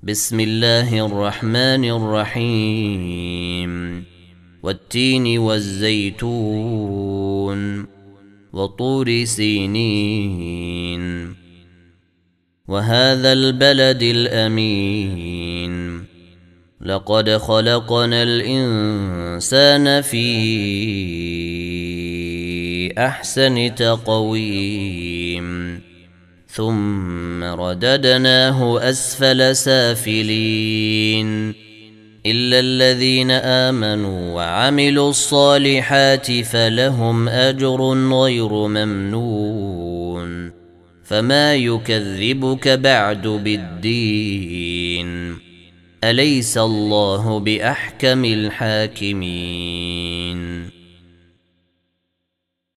بسم الله الرحمن الرحيم والتين والزيتون وطور سينين وهذا البلد الأمين لقد خلقنا الإنسان في أحسن تقويم ثم رددناه أسفل سافلين إلا الذين آمنوا وعملوا الصالحات فلهم أجر غير ممنون فما يكذبك بعد بالدين أليس الله بأحكم الحاكمين